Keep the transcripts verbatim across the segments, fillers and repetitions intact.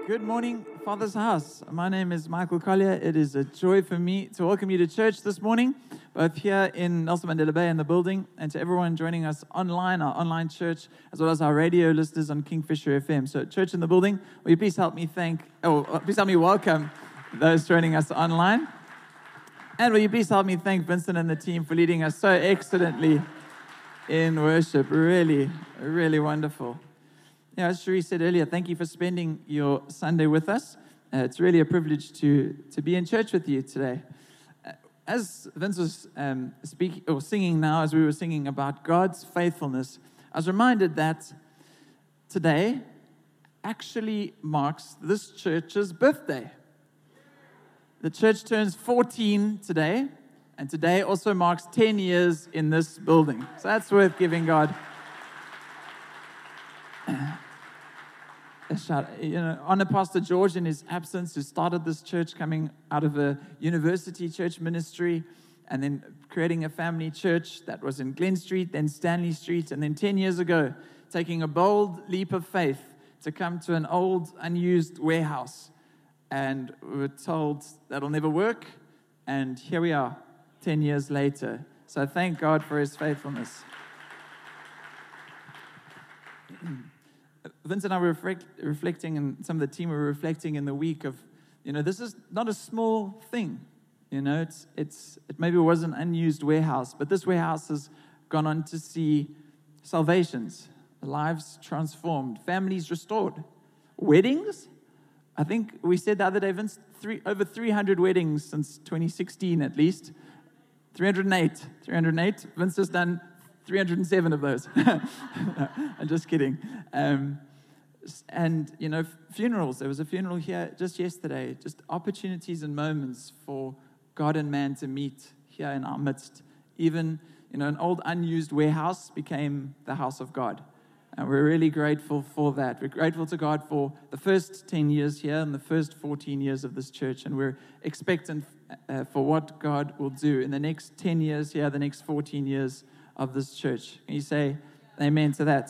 Good morning, Father's House. My name is Michael Collier. It is a joy for me to welcome you to church this morning, both here in Nelson Mandela Bay in the building, and to everyone joining us online, our online church, as well as our radio listeners on Kingfisher F M. So, church in the building, will you please help me thank, oh, please help me welcome those joining us online. And will you please help me thank Vincent and the team for leading us so excellently in worship. Really, really wonderful. Yeah, as Cherie said earlier, thank you for spending your Sunday with us. Uh, it's really a privilege to, to be in church with you today. Uh, as Vince was um, speaking or singing now, as we were singing about God's faithfulness, I was reminded that today actually marks this church's birthday. The church turns fourteen today, and today also marks ten years in this building. So that's worth giving God a shout. You know, honor Pastor George in his absence, who started this church coming out of a university church ministry and then creating a family church that was in Glen Street, then Stanley Street, and then ten years ago, taking a bold leap of faith to come to an old, unused warehouse. And we were told that'll never work, and here we are, ten years later. So thank God for his faithfulness. Vince and I were reflect, reflecting, and some of the team were reflecting in the week of, you know, this is not a small thing. You know, it's it's it maybe was an unused warehouse, but this warehouse has gone on to see salvations, lives transformed, families restored, weddings. I think we said the other day, Vince, three, over three hundred weddings since twenty sixteen at least. three hundred eight. three hundred eight. Vince has done three hundred seven of those. No, I'm just kidding. Um, and, you know, funerals. There was a funeral here just yesterday. Just opportunities and moments for God and man to meet here in our midst. Even, you know, an old unused warehouse became the house of God. And we're really grateful for that. We're grateful to God for the first ten years here and the first fourteen years of this church. And we're expectant uh, for what God will do in the next ten years here, the next fourteen years of this church. Can you say amen to that?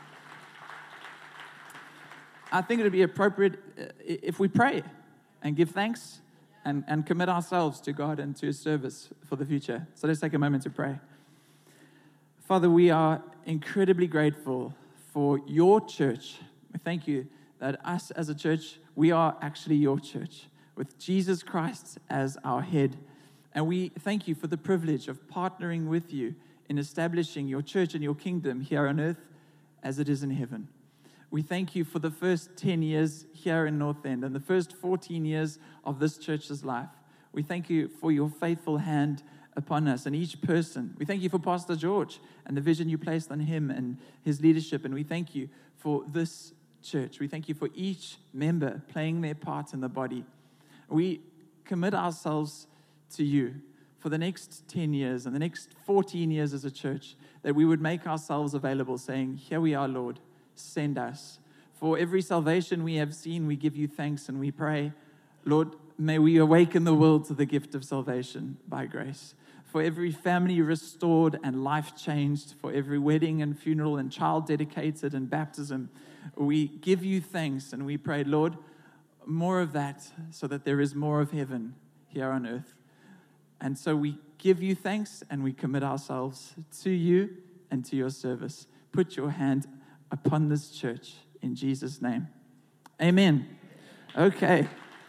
I think it would be appropriate if we pray and give thanks and, and commit ourselves to God and to his service for the future. So let's take a moment to pray. Father, we are incredibly grateful for your church. We thank you that us as a church, we are actually your church with Jesus Christ as our head. And we thank you for the privilege of partnering with you in establishing your church and your kingdom here on earth as it is in heaven. We thank you for the first ten years here in North End and the first fourteen years of this church's life. We thank you for your faithful hand upon us and each person. We thank you for Pastor George and the vision you placed on him and his leadership. And we thank you for this church. We thank you for each member playing their part in the body. We commit ourselves to you for the next ten years and the next fourteen years as a church, that we would make ourselves available, saying, here we are, Lord, send us. For every salvation we have seen, we give you thanks and we pray, Lord, may we awaken the world to the gift of salvation by grace. For every family restored and life changed, for every wedding and funeral and child dedicated and baptism, we give you thanks and we pray, Lord, more of that so that there is more of heaven here on earth. And so we give you thanks and we commit ourselves to you and to your service. Put your hand upon this church in Jesus' name. Amen. Okay.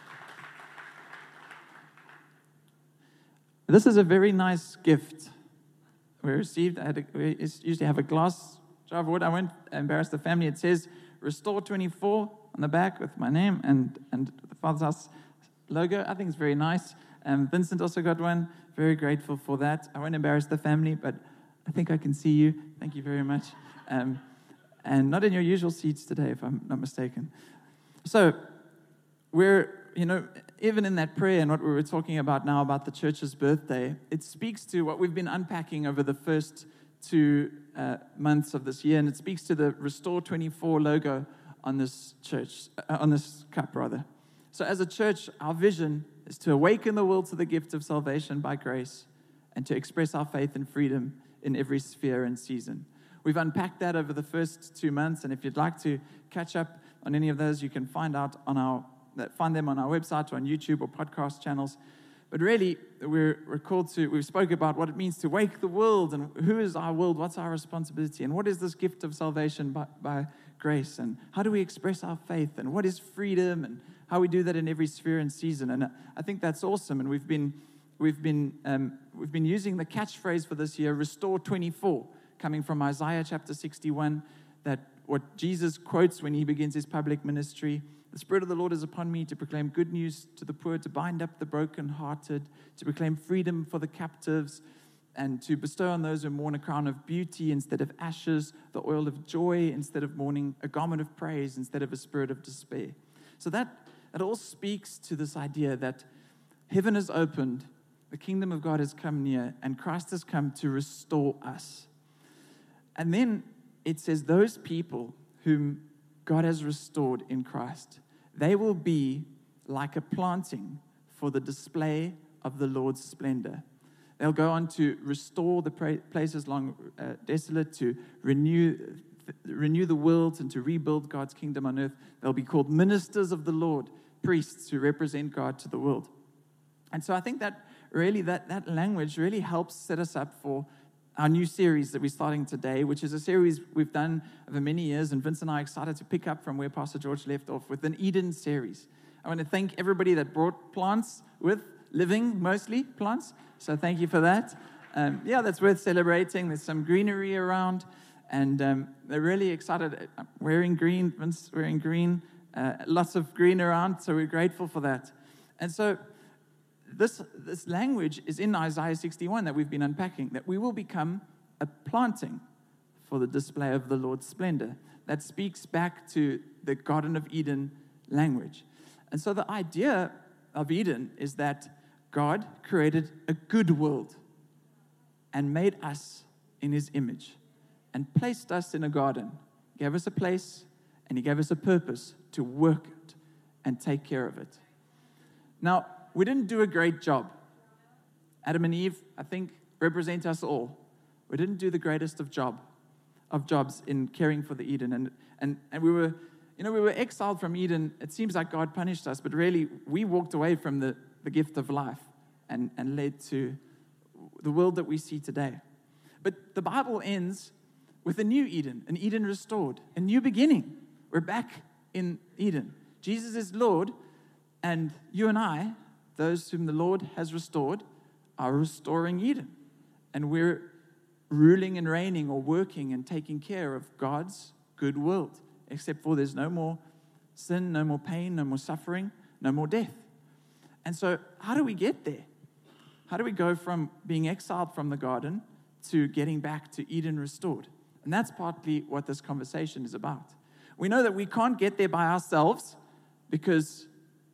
This is a very nice gift we received. I had a, we usually have a glass jar of wood. I won't embarrass the family. It says Restore twenty-four on the back with my name and, and the Father's House logo. I think it's very nice. Um, Vincent also got one. Very grateful for that. I won't embarrass the family, but I think I can see you. Thank you very much. Um, and not in your usual seats today, if I'm not mistaken. So we're, you know, even in that prayer and what we were talking about now about the church's birthday, it speaks to what we've been unpacking over the first two uh, months of this year, and it speaks to the Restore twenty-four logo on this church, uh, on this cup rather. So as a church, our vision is to awaken the world to the gift of salvation by grace and to express our faith and freedom in every sphere and season. We've unpacked that over the first two months, and if you'd like to catch up on any of those, you can find out on our find them on our website or on YouTube or podcast channels. But really, we're, we're called to, we've spoke about what it means to wake the world, and who is our world, what's our responsibility, and what is this gift of salvation by, by grace, and how do we express our faith, and what is freedom, and how we do that in every sphere and season. And I think that's awesome, and we've been we've been um, we've been using the catchphrase for this year, Restore twenty-four, coming from Isaiah chapter sixty-one, that what Jesus quotes when he begins his public ministry. The Spirit of the Lord is upon me to proclaim good news to the poor, to bind up the brokenhearted, to proclaim freedom for the captives, and to bestow on those who mourn a crown of beauty instead of ashes, the oil of joy instead of mourning, a garment of praise instead of a spirit of despair. So that, that all speaks to this idea that heaven is opened, the kingdom of God has come near, and Christ has come to restore us. And then it says those people whom God has restored in Christ, they will be like a planting for the display of the Lord's splendor. They'll go on to restore the places long uh, desolate, to renew, th- renew the world, and to rebuild God's kingdom on earth. They'll be called ministers of the Lord, priests who represent God to the world. And so I think that really that, that language really helps set us up for our new series that we're starting today, which is a series we've done over many years, and Vince and I are excited to pick up from where Pastor George left off with an Eden series. I want to thank everybody that brought plants with, living mostly plants, so thank you for that. Um, yeah, that's worth celebrating. There's some greenery around, and um, they're really excited. I'm wearing green, Vince wearing green, uh, lots of green around, so we're grateful for that. And so This, this language is in Isaiah sixty-one that we've been unpacking, that we will become a planting for the display of the Lord's splendor. That speaks back to the Garden of Eden language. And so the idea of Eden is that God created a good world and made us in his image and placed us in a garden, gave us a place, and he gave us a purpose to work it and take care of it. Now, we didn't do a great job. Adam and Eve, I think, represent us all. We didn't do the greatest of job, of jobs in caring for the Eden. And, and, and we were, you know, we were exiled from Eden. It seems like God punished us, but really we walked away from the, the gift of life and, and led to the world that we see today. But the Bible ends with a new Eden, an Eden restored, a new beginning. We're back in Eden. Jesus is Lord, and you and I, those whom the Lord has restored, are restoring Eden. And we're ruling and reigning or working and taking care of God's good world, except for there's no more sin, no more pain, no more suffering, no more death. And so how do we get there? How do we go from being exiled from the garden to getting back to Eden restored? And that's partly what this conversation is about. We know that we can't get there by ourselves because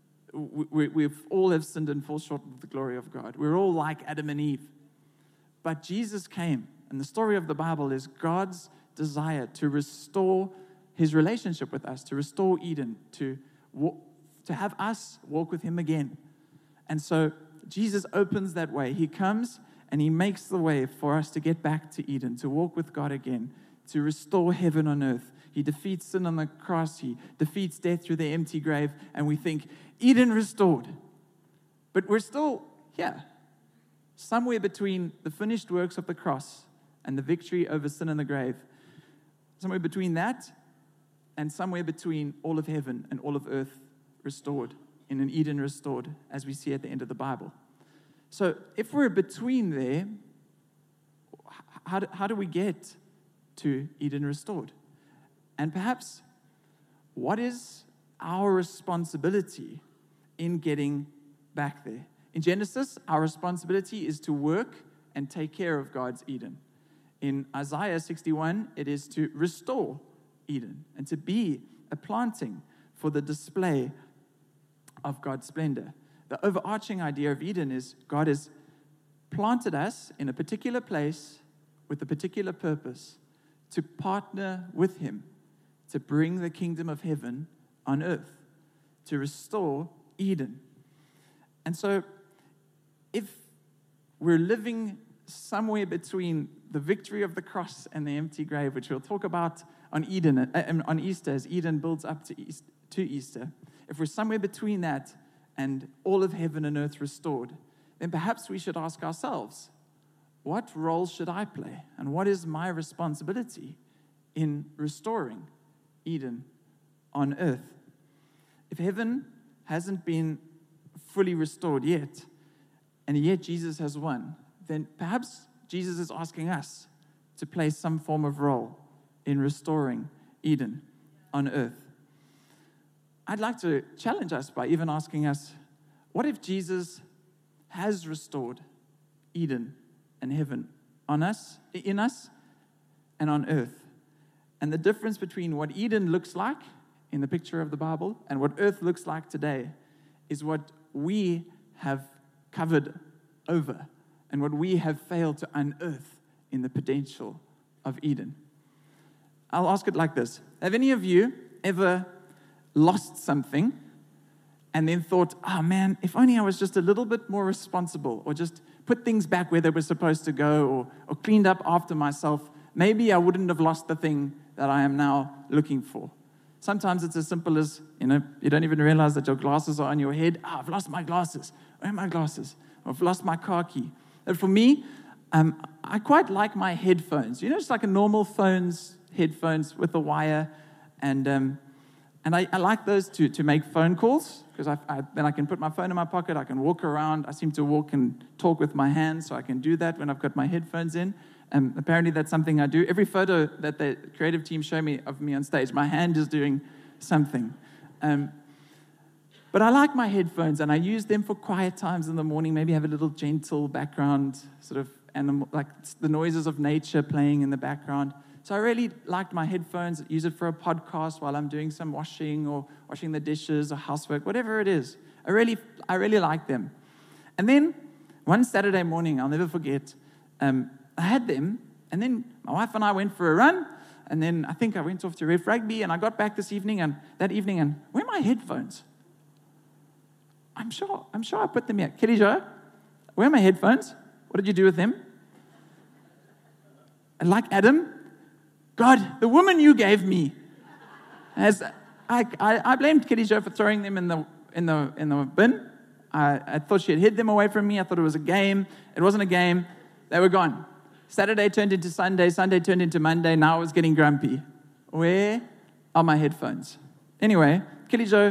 We, we've all have sinned and fall short of the glory of God. We're all like Adam and Eve. But Jesus came, and the story of the Bible is God's desire to restore his relationship with us, to restore Eden, to, to have us walk with him again. And so Jesus opens that way. He comes and he makes the way for us to get back to Eden, to walk with God again, to restore heaven on earth. He defeats sin on the cross. He defeats death through the empty grave. And we think, Eden restored. But we're still here, somewhere between the finished works of the cross and the victory over sin and the grave. Somewhere between that and somewhere between all of heaven and all of earth restored, in an Eden restored, as we see at the end of the Bible. So if we're between there, how do, how do we get to Eden restored? And perhaps, what is our responsibility in getting back there? In Genesis, our responsibility is to work and take care of God's Eden. In Isaiah sixty-one, it is to restore Eden and to be a planting for the display of God's splendor. The overarching idea of Eden is God has planted us in a particular place with a particular purpose to partner with him to bring the kingdom of heaven on earth, to restore Eden. And so if we're living somewhere between the victory of the cross and the empty grave, which we'll talk about on Eden, uh, on Easter, as Eden builds up to East, to Easter, if we're somewhere between that and all of heaven and earth restored, then perhaps we should ask ourselves, what role should I play? And what is my responsibility in restoring Eden on earth? If heaven hasn't been fully restored yet, and yet Jesus has won, then perhaps Jesus is asking us to play some form of role in restoring Eden on earth. I'd like to challenge us by even asking us, what if Jesus has restored Eden and heaven on us, in us, and on earth? And the difference between what Eden looks like in the picture of the Bible and what earth looks like today is what we have covered over and what we have failed to unearth in the potential of Eden. I'll ask it like this. Have any of you ever lost something and then thought, oh man, if only I was just a little bit more responsible, or just put things back where they were supposed to go, or, or cleaned up after myself, maybe I wouldn't have lost the thing that I am now looking for. Sometimes it's as simple as, you know, you don't even realize that your glasses are on your head. Oh, I've lost my glasses. Where are my glasses? I've lost my car key. And for me, um, I quite like my headphones. You know, just like a normal phone's headphones with a wire. And um, and I, I like those to, to make phone calls, because I, I, then I can put my phone in my pocket. I can walk around. I seem to walk and talk with my hands, so I can do that when I've got my headphones in. Um, apparently, that's something I do. Every photo that the creative team show me of me on stage, my hand is doing something. Um, but I like my headphones, and I use them for quiet times in the morning. Maybe have a little gentle background, sort of animal, like the noises of nature playing in the background. So I really liked my headphones. Use it for a podcast while I'm doing some washing or washing the dishes or housework, whatever it is. I really, I really like them. And then one Saturday morning, I'll never forget. Um, I had them, and then my wife and I went for a run, and then I think I went off to ref rugby, and I got back this evening, and that evening, and where are my headphones? I'm sure, I'm sure I put them here. Kelly Jo, where are my headphones? What did you do with them? And like Adam, God, the woman you gave me, as I, I, I blamed Kelly Jo for throwing them in the in the in the bin. I, I thought she had hid them away from me. I thought it was a game. It wasn't a game. They were gone. Saturday turned into Sunday, Sunday turned into Monday, now I was getting grumpy. Where are my headphones? Anyway, Kelly Jo,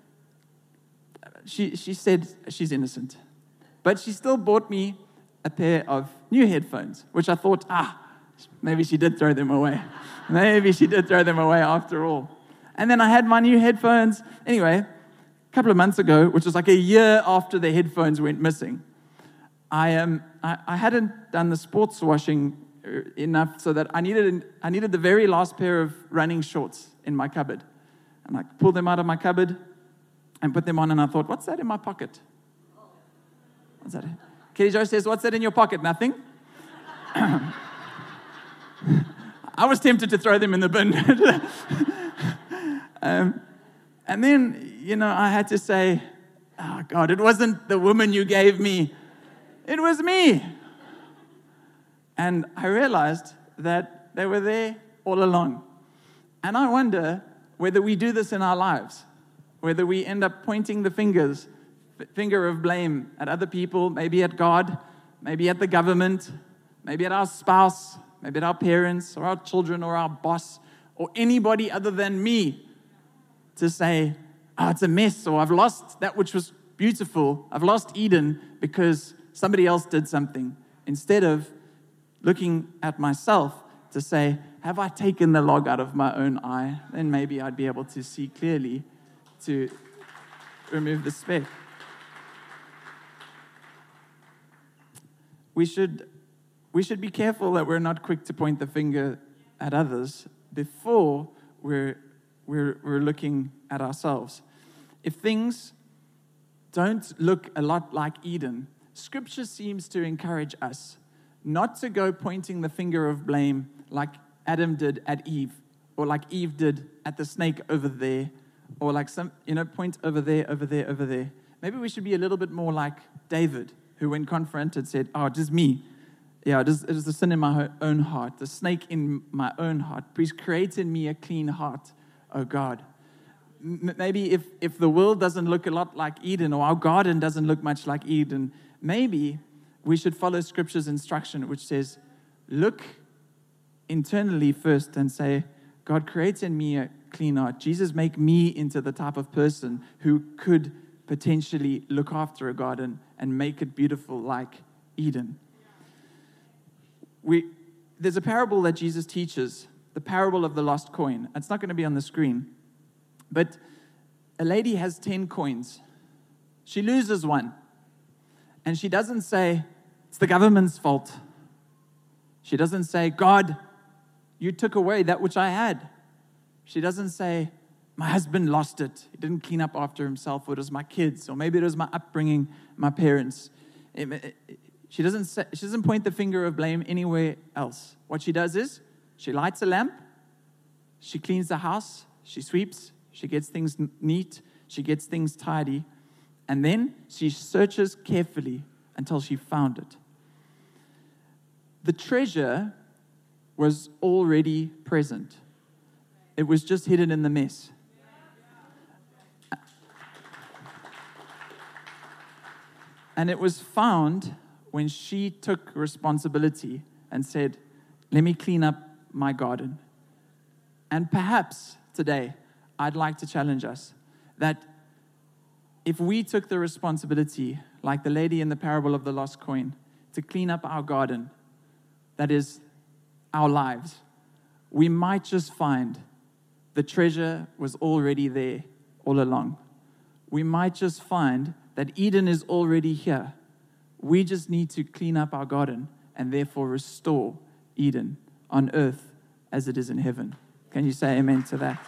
she, she said she's innocent. But she still bought me a pair of new headphones, which I thought, ah, maybe she did throw them away. Maybe she did throw them away after all. And then I had my new headphones. Anyway, a couple of months ago, which was like a year after the headphones went missing, I um I, I hadn't done the sports washing enough so that I needed I needed the very last pair of running shorts in my cupboard, and I pulled them out of my cupboard and put them on. And I thought, what's that in my pocket? What's that? Kelly Jo says, "What's that in your pocket?" Nothing. I was tempted to throw them in the bin, um, and then you know I had to say, "Oh God, it wasn't the woman you gave me. It was me." And I realized that they were there all along. And I wonder whether we do this in our lives, whether we end up pointing the fingers, finger of blame at other people, maybe at God, maybe at the government, maybe at our spouse, maybe at our parents or our children or our boss or anybody other than me, to say, oh, it's a mess, or I've lost that which was beautiful. I've lost Eden because somebody else did something, instead of looking at myself to say, have I taken the log out of my own eye? Then maybe I'd be able to see clearly to remove the speck. We should, we should be careful that we're not quick to point the finger at others before we're, we're, we're looking at ourselves. If things don't look a lot like Eden, Scripture seems to encourage us not to go pointing the finger of blame like Adam did at Eve, or like Eve did at the snake over there, or like some, you know, point over there, over there, over there. Maybe we should be a little bit more like David, who when confronted said, oh, just me. Yeah, it is, it is the sin in my ho- own heart, the snake in my own heart. Please create in me a clean heart, oh God. M- maybe if, if the world doesn't look a lot like Eden, or our garden doesn't look much like Eden, maybe we should follow Scripture's instruction, which says, look internally first and say, God, create in me a clean heart. Jesus, make me into the type of person who could potentially look after a garden and make it beautiful like Eden. We, there's a parable that Jesus teaches, the parable of the lost coin. It's not going to be on the screen. But a lady has ten coins. She loses one. And she doesn't say, it's the government's fault. She doesn't say, God, you took away that which I had. She doesn't say, my husband lost it. He didn't clean up after himself. Or it was my kids. Or maybe it was my upbringing, my parents. It, it, it, she doesn't say, she doesn't point the finger of blame anywhere else. What she does is, she lights a lamp. She cleans the house. She sweeps. She gets things neat. She gets things tidy. And then she searches carefully until she found it. The treasure was already present. It was just hidden in the mess. And it was found when she took responsibility and said, let me clean up my garden. And perhaps today, I'd like to challenge us that if we took the responsibility, like the lady in the parable of the lost coin, to clean up our garden, that is our lives, we might just find the treasure was already there all along. We might just find that Eden is already here. We just need to clean up our garden and therefore restore Eden on earth as it is in heaven. Can you say amen to that?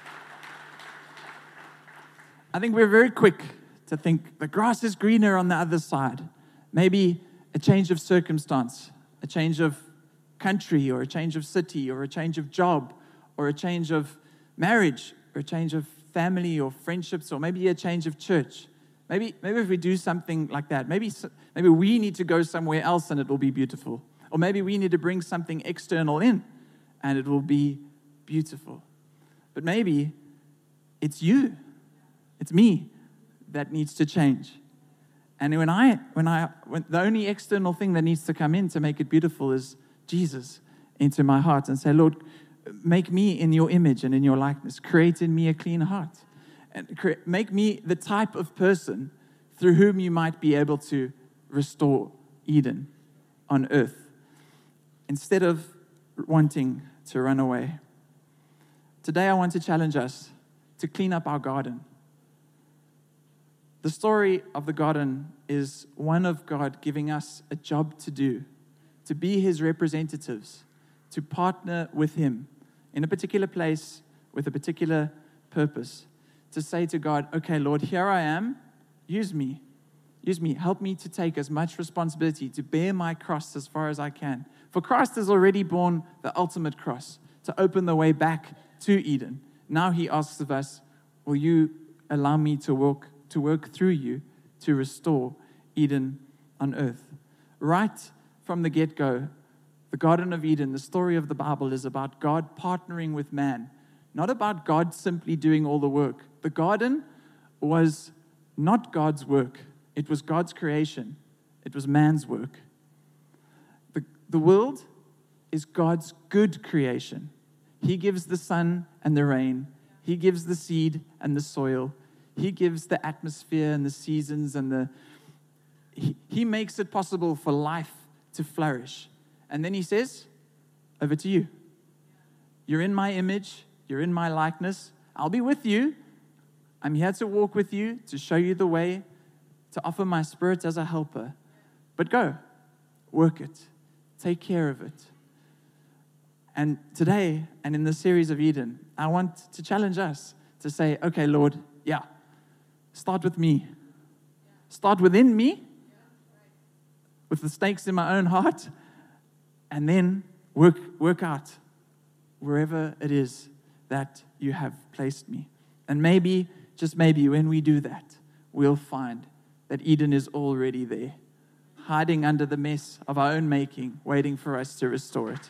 I think we're very quick to think the grass is greener on the other side. Maybe a change of circumstance, a change of country, or a change of city, or a change of job, or a change of marriage, or a change of family or friendships, or maybe a change of church. Maybe, maybe if we do something like that, maybe, maybe we need to go somewhere else and it will be beautiful. Or maybe we need to bring something external in and it will be beautiful. But maybe it's you, it's me that needs to change. And when I, when I, when the only external thing that needs to come in to make it beautiful is Jesus into my heart and say, Lord, make me in your image and in your likeness. Create in me a clean heart. And create, make me the type of person through whom you might be able to restore Eden on earth instead of wanting to run away. Today I want to challenge us to clean up our garden. The story of the garden is one of God giving us a job to do, to be His representatives, to partner with Him in a particular place with a particular purpose, to say to God, okay, Lord, here I am, use me, use me, help me to take as much responsibility, to bear my cross as far as I can. For Christ has already borne the ultimate cross to open the way back to Eden. Now He asks of us, will you allow me to work, to work through you to restore Eden on earth? Right from the get-go, the Garden of Eden, the story of the Bible is about God partnering with man, not about God simply doing all the work. The garden was not God's work. It was God's creation. It was man's work. The, the world is God's good creation. He gives the sun and the rain. He gives the seed and the soil. He gives the atmosphere and the seasons and the... He, he makes it possible for life to flourish. And then He says, over to you. You're in my image. You're in my likeness. I'll be with you. I'm here to walk with you, to show you the way, to offer my Spirit as a helper. But go, work it. Take care of it. And today, and in the series of Eden, I want to challenge us to say, okay, Lord, yeah, start with me. Start within me, with the stakes in my own heart, and then work, work out wherever it is that you have placed me. And maybe, just maybe, when we do that, we'll find that Eden is already there. hiding under the mess of our own making, waiting for us to restore it.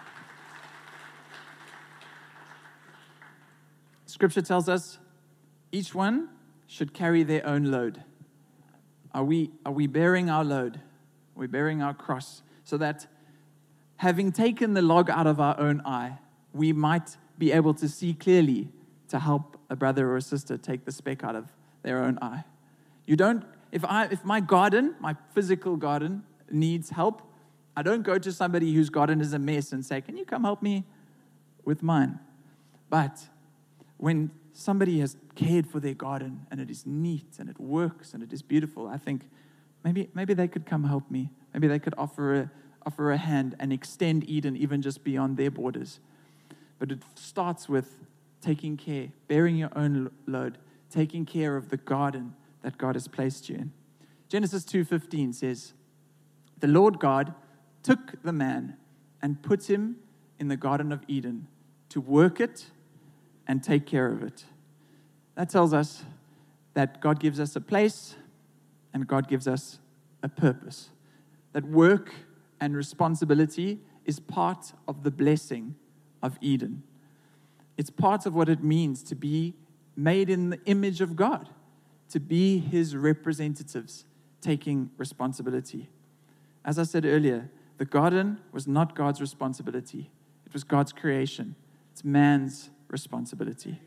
Scripture tells us each one should carry their own load. Are we, are we bearing our load? Are we bearing our cross? So that having taken the log out of our own eye, we might be able to see clearly to help a brother or a sister take the speck out of their own eye. You don't, if I, if my garden, my physical garden needs help, I don't go to somebody whose garden is a mess and say, can you come help me with mine? But when somebody has cared for their garden and it is neat and it works and it is beautiful, I think maybe maybe they could come help me. Maybe they could offer a, offer a hand and extend Eden even just beyond their borders. But it starts with taking care, bearing your own load, taking care of the garden that God has placed you in. Genesis two fifteen says, the Lord God took the man and put him in the Garden of Eden to work it and take care of it. That tells us that God gives us a place and God gives us a purpose. That work and responsibility is part of the blessing of Eden. It's part of what it means to be made in the image of God, to be His representatives, taking responsibility. As I said earlier, the garden was not God's responsibility. It was God's creation. It's man's responsibility.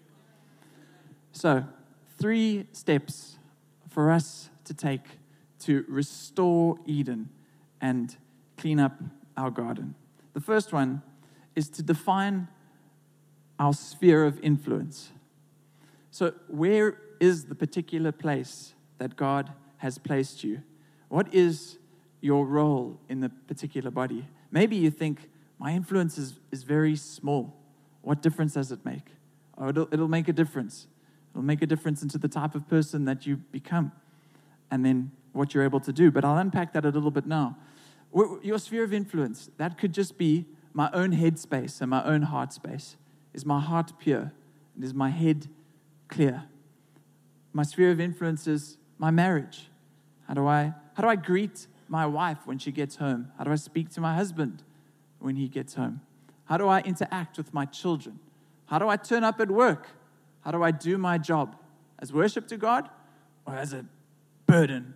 So, three steps for us to take to restore Eden and clean up our garden. The first one is to define our sphere of influence. So, where is the particular place that God has placed you? What is your role in the particular body? Maybe you think, my influence is, is very small. What difference does it make? Oh, it'll, it'll make a difference. It'll make a difference into the type of person that you become and then what you're able to do. But I'll unpack that a little bit now. Your sphere of influence, that could just be my own head space and my own heart space. Is my heart pure? And is my head clear? My sphere of influence is my marriage. How do I, how do I greet my wife when she gets home? How do I speak to my husband when he gets home? How do I interact with my children? How do I turn up at work? How do I do my job? As worship to God or as a burden?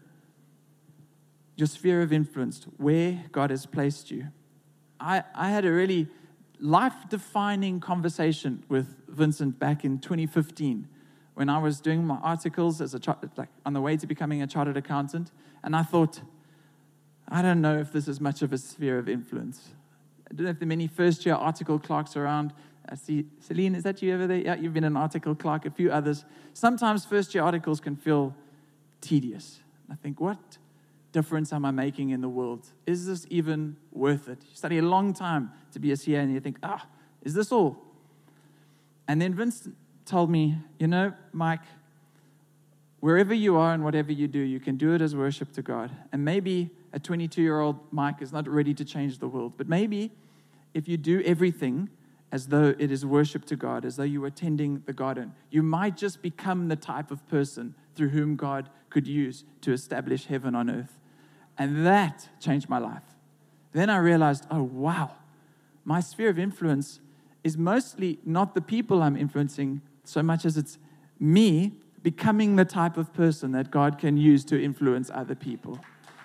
Your sphere of influence, where God has placed you. I, I had a really life-defining conversation with Vincent back in twenty fifteen when I was doing my articles as a like on the way to becoming a chartered accountant, and I thought, I don't know if this is much of a sphere of influence. I don't know if there are many first-year article clerks around. I see, Celine, is that you over there? Yeah, you've been an article clerk, a few others. Sometimes first-year articles can feel tedious. I think, what difference am I making in the world? Is this even worth it? You study a long time to be a C A and you think, ah, is this all? And then Vince told me, you know, Mike, wherever you are and whatever you do, you can do it as worship to God. And maybe a twenty-two-year-old Mike is not ready to change the world, but maybe if you do everything as though it is worship to God, as though you were tending the garden, you might just become the type of person through whom God could use to establish heaven on earth. And that changed my life. Then I realized, oh, wow, my sphere of influence is mostly not the people I'm influencing so much as it's me becoming the type of person that God can use to influence other people.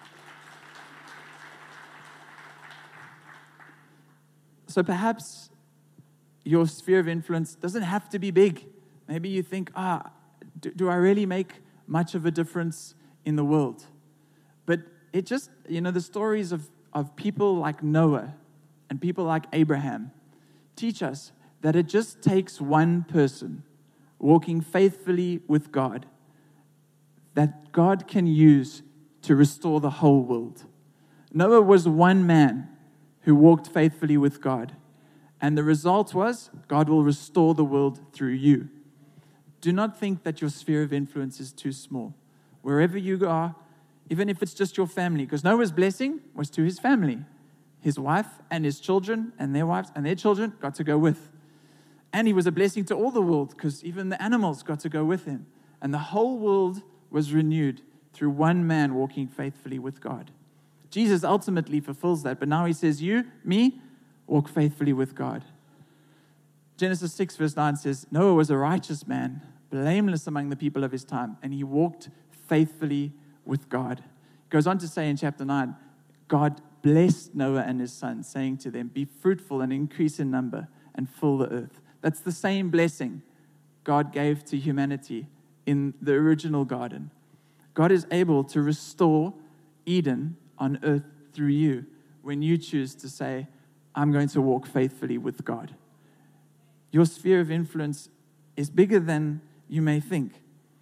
So perhaps your sphere of influence doesn't have to be big. Maybe you think, ah, do, do I really make much of a difference in the world? But it just, you know, the stories of, of people like Noah and people like Abraham teach us that it just takes one person walking faithfully with God that God can use to restore the whole world. Noah was one man who walked faithfully with God. And the result was, God will restore the world through you. Do not think that your sphere of influence is too small. Wherever you are, even if it's just your family, because Noah's blessing was to his family. His wife and his children and their wives and their children got to go with. And he was a blessing to all the world because even the animals got to go with him. And the whole world was renewed through one man walking faithfully with God. Jesus ultimately fulfills that. But now he says, you, me, walk faithfully with God. Genesis six verse nine says, Noah was a righteous man, blameless among the people of his time, and he walked faithfully with God. It goes on to say in chapter nine, God blessed Noah and his sons, saying to them, be fruitful and increase in number and fill the earth. That's the same blessing God gave to humanity in the original garden. God is able to restore Eden on earth through you when you choose to say, I'm going to walk faithfully with God. Your sphere of influence is bigger than you may think.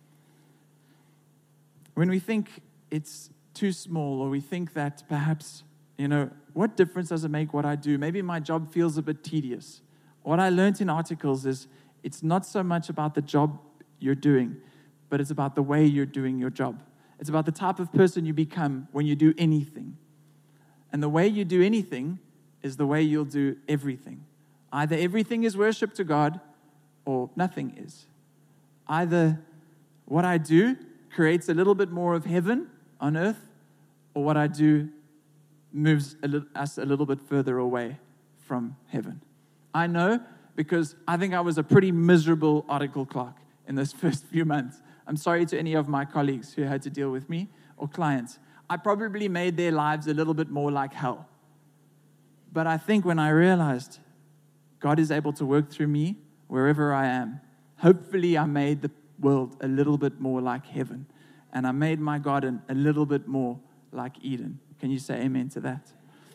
When we think it's too small, or we think that perhaps, you know, what difference does it make what I do? Maybe my job feels a bit tedious. What I learned in articles is it's not so much about the job you're doing, but it's about the way you're doing your job. It's about the type of person you become when you do anything. And the way you do anything is the way you'll do everything. Either everything is worship to God or nothing is. Either what I do creates a little bit more of heaven on earth, or what I do moves a little, us a little bit further away from heaven. I know because I think I was a pretty miserable article clerk in those first few months. I'm sorry to any of my colleagues who had to deal with me or clients. I probably made their lives a little bit more like hell. But I think when I realized God is able to work through me wherever I am, hopefully I made the world a little bit more like heaven. And I made my garden a little bit more like Eden. Can you say amen to that?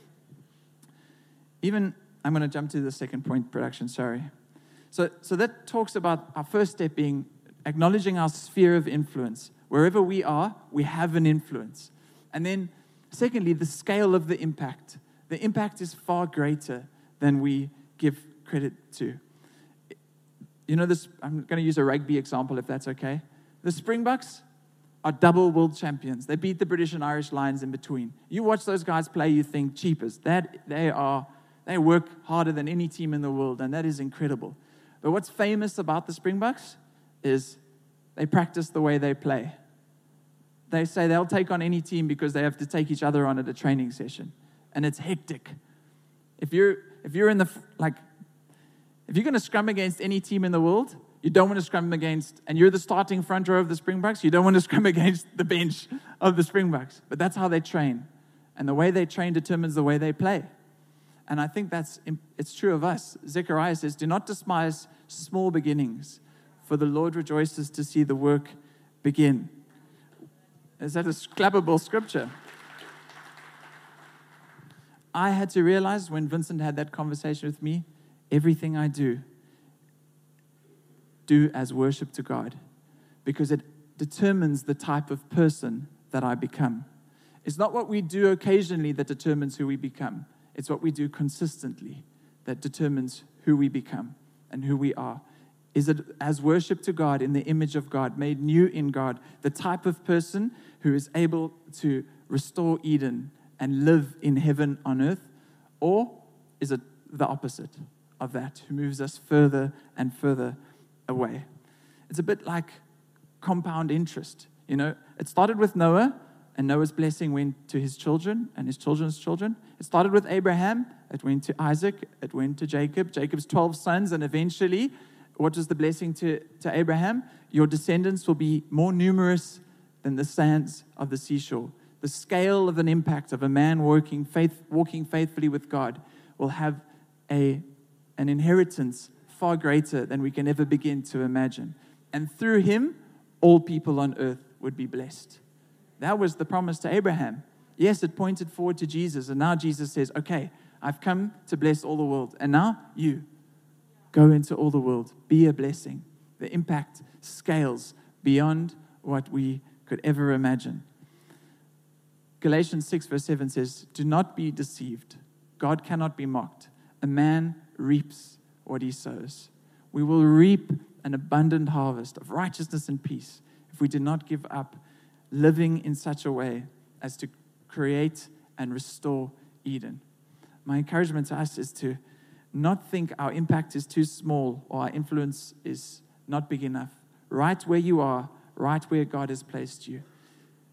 Even, I'm going to jump to the second point, production, sorry. So, so that talks about our first step being acknowledging our sphere of influence. Wherever we are, we have an influence. And then, secondly, the scale of the impact. The impact is far greater than we give credit to. You know this, I'm going to use a rugby example if that's okay. The Springboks are double world champions. They beat the British and Irish Lions in between. You watch those guys play, you think, cheapers. That they are, they work harder than any team in the world, and that is incredible. But what's famous about the Springboks is they practice the way they play. They say they'll take on any team because they have to take each other on at a training session, and it's hectic. If you're if you're in the like, if you're going to scrum against any team in the world, you don't want to scrum against, and you're the starting front row of the Springboks, you don't want to scrum against the bench of the Springboks. But that's how they train, and the way they train determines the way they play. And I think that's it's true of us. Zechariah says, "Do not despise small beginnings, for the Lord rejoices to see the work begin." Is that a clappable scripture? I had to realize when Vincent had that conversation with me, everything I do, do as worship to God, because it determines the type of person that I become. It's not what we do occasionally that determines who we become. It's what we do consistently that determines who we become and who we are. Is it as worship to God in the image of God, made new in God, the type of person who is able to restore Eden and live in heaven on earth? Or is it the opposite of that, who moves us further and further away? It's a bit like compound interest. You know, it started with Noah, and Noah's blessing went to his children and his children's children. It started with Abraham, it went to Isaac, it went to Jacob, Jacob's twelve sons, and eventually, what was the blessing to, to Abraham? Your descendants will be more numerous than the sands of the seashore. The scale of an impact of a man working faith, walking faithfully with God will have a, an inheritance far greater than we can ever begin to imagine. And through him, all people on earth would be blessed. That was the promise to Abraham. Yes, it pointed forward to Jesus. And now Jesus says, okay, I've come to bless all the world. And now you go into all the world. Be a blessing. The impact scales beyond what we could ever imagine. Galatians six verse seven says, do not be deceived. God cannot be mocked. A man reaps what he sows. We will reap an abundant harvest of righteousness and peace if we do not give up living in such a way as to create and restore Eden. My encouragement to us is to not think our impact is too small or our influence is not big enough. Right where you are, right where God has placed you.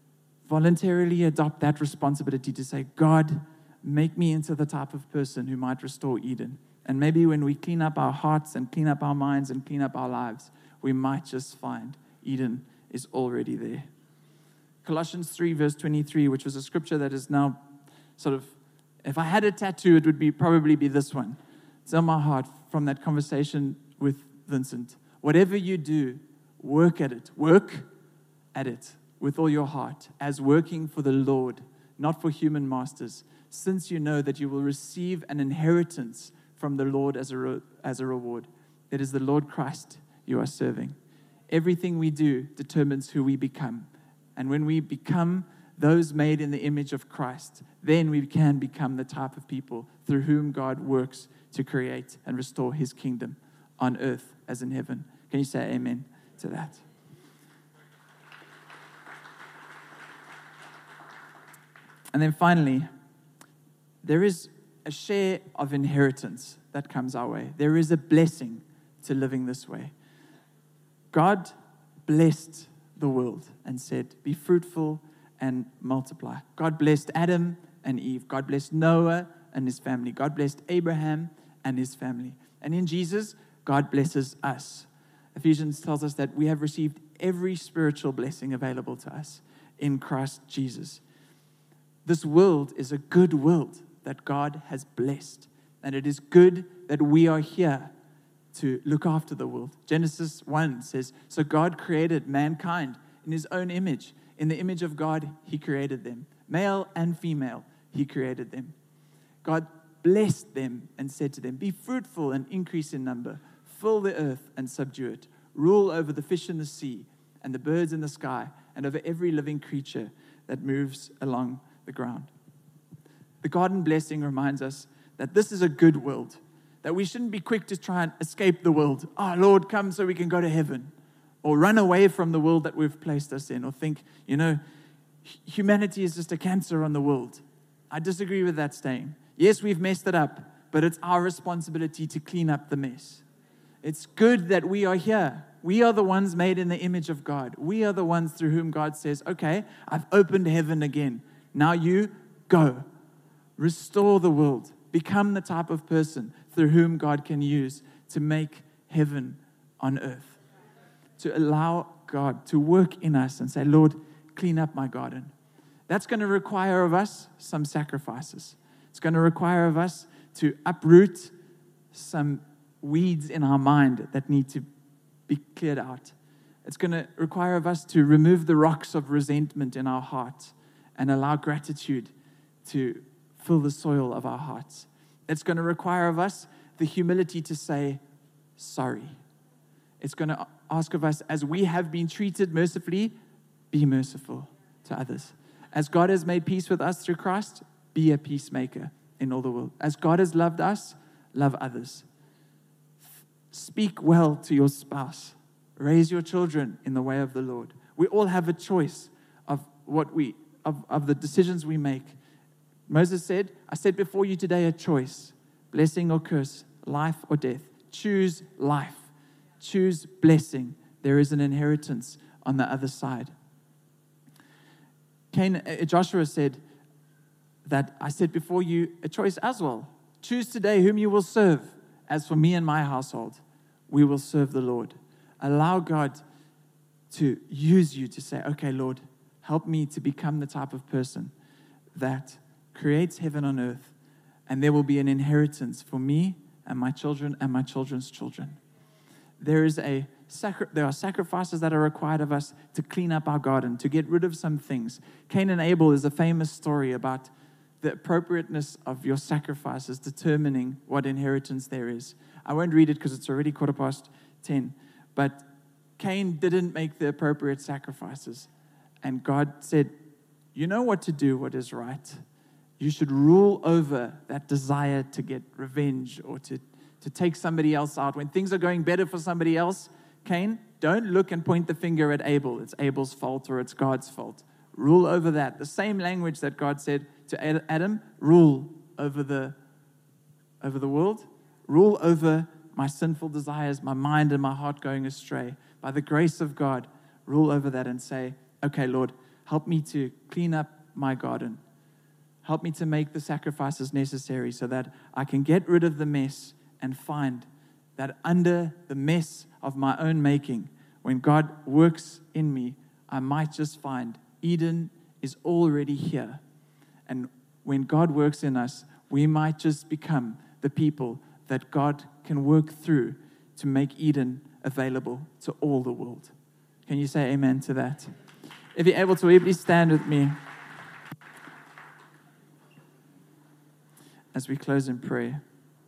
voluntarily adopt that responsibility to say, God, make me into the type of person who might restore Eden. And maybe when we clean up our hearts and clean up our minds and clean up our lives, we might just find Eden is already there. Colossians three, verse twenty-three, which was a scripture that is now sort of, if I had a tattoo, it would be probably be this one. It's on my heart from that conversation with Vincent. Whatever you do, work at it. Work at it with all your heart, as working for the Lord, not for human masters, since you know that you will receive an inheritance from the Lord as a, re- as a reward. It is the Lord Christ you are serving. Everything we do determines who we become. And when we become those made in the image of Christ, then we can become the type of people through whom God works to create and restore his kingdom on earth as in heaven. Can you say amen to that? And then finally, there is a share of inheritance that comes our way. There is a blessing to living this way. God blessed the world and said, be fruitful and multiply. God blessed Adam and Eve. God blessed Noah and his family. God blessed Abraham and his family. And in Jesus, God blesses us. Ephesians tells us that we have received every spiritual blessing available to us in Christ Jesus. This world is a good world that God has blessed. And it is good that we are here to look after the world. Genesis one says, so God created mankind in his own image. In the image of God, he created them. Male and female, he created them. God blessed them and said to them, be fruitful and increase in number. Fill the earth and subdue it. Rule over the fish in the sea and the birds in the sky and over every living creature that moves along the ground. The garden blessing reminds us that this is a good world, that we shouldn't be quick to try and escape the world. Oh, Lord, come so we can go to heaven. Or run away from the world that we've placed us in. Or think, you know, humanity is just a cancer on the world. I disagree with that saying. Yes, we've messed it up, but it's our responsibility to clean up the mess. It's good that we are here. We are the ones made in the image of God. We are the ones through whom God says, okay, I've opened heaven again. Now you go. Restore the world. Become the type of person through whom God can use to make heaven on earth. To allow God to work in us and say, Lord, clean up my garden. That's going to require of us some sacrifices. It's going to require of us to uproot some weeds in our mind that need to be cleared out. It's going to require of us to remove the rocks of resentment in our heart and allow gratitude to fill the soil of our hearts. It's going to require of us the humility to say, sorry. It's going to ask of us, as we have been treated mercifully, be merciful to others. As God has made peace with us through Christ, be a peacemaker in all the world. As God has loved us, love others. Speak well to your spouse. Raise your children in the way of the Lord. We all have a choice of what we of, of the decisions we make. Moses said, I set before you today a choice, blessing or curse, life or death. Choose life. Choose blessing. There is an inheritance on the other side. Cain, uh, Joshua said that I set before you a choice as well. Choose today whom you will serve. As for me and my household, we will serve the Lord. Allow God to use you to say, okay, Lord, help me to become the type of person that creates heaven on earth, and there will be an inheritance for me and my children and my children's children. There is a sacri- there are sacrifices that are required of us to clean up our garden, to get rid of some things. Cain and Abel is a famous story about the appropriateness of your sacrifices determining what inheritance there is. I won't read it because it's already quarter past ten, but Cain didn't make the appropriate sacrifices. And God said, you know what to do, what is right. You should rule over that desire to get revenge or to, to take somebody else out. When things are going better for somebody else, Cain, don't look and point the finger at Abel. It's Abel's fault or it's God's fault. Rule over that. The same language that God said to Adam, rule over the, over the world. Rule over my sinful desires, my mind and my heart going astray. By the grace of God, rule over that and say, okay, Lord, Help me to clean up my garden. Help me to make the sacrifices necessary so that I can get rid of the mess and find that under the mess of my own making, when God works in me, I might just find Eden is already here. And when God works in us, we might just become the people that God can work through to make Eden available to all the world. Can you say amen to that? If you're able to, will you please stand with me as we close in prayer.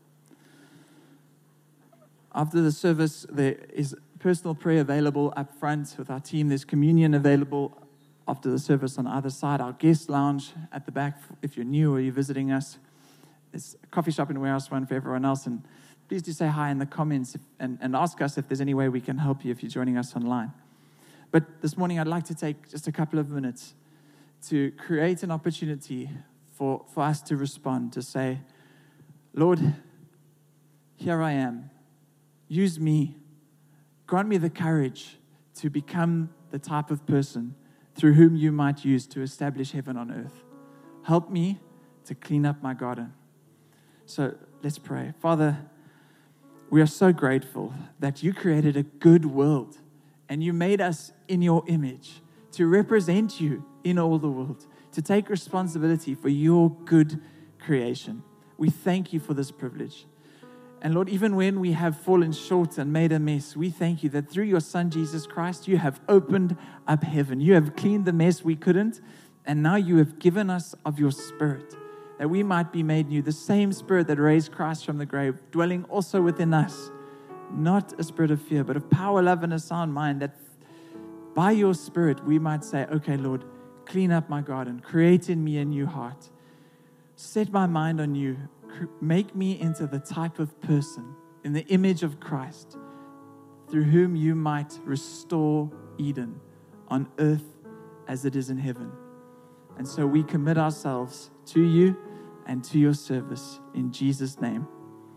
After the service, there is personal prayer available up front with our team. There's communion available after the service on either side. Our guest lounge at the back, if you're new or you're visiting us. There's a coffee shop in Warehouse One for everyone else. And please do say hi in the comments if, and, and ask us if there's any way we can help you if you're joining us online. But this morning, I'd like to take just a couple of minutes to create an opportunity for, for us to respond, to say, Lord, here I am. Use me. Grant me the courage to become the type of person through whom you might use to establish heaven on earth. Help me to clean up my garden. So let's pray. Father, we are so grateful that you created a good world and you made us in your image to represent you in all the world, to take responsibility for your good creation. We thank you for this privilege. And Lord, even when we have fallen short and made a mess, we thank you that through your Son, Jesus Christ, you have opened up heaven. You have cleaned the mess we couldn't, and now you have given us of your Spirit, that we might be made new. The same Spirit that raised Christ from the grave, dwelling also within us. Not a spirit of fear, but of power, love, and a sound mind, that by your Spirit we might say, okay, Lord, clean up my garden, create in me a new heart, set my mind on you, make me into the type of person in the image of Christ through whom you might restore Eden on earth as it is in heaven. And so we commit ourselves to you and to your service in Jesus' name.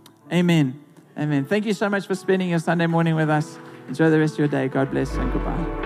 Amen. Amen. Thank you so much for spending your Sunday morning with us. Enjoy the rest of your day. God bless and goodbye.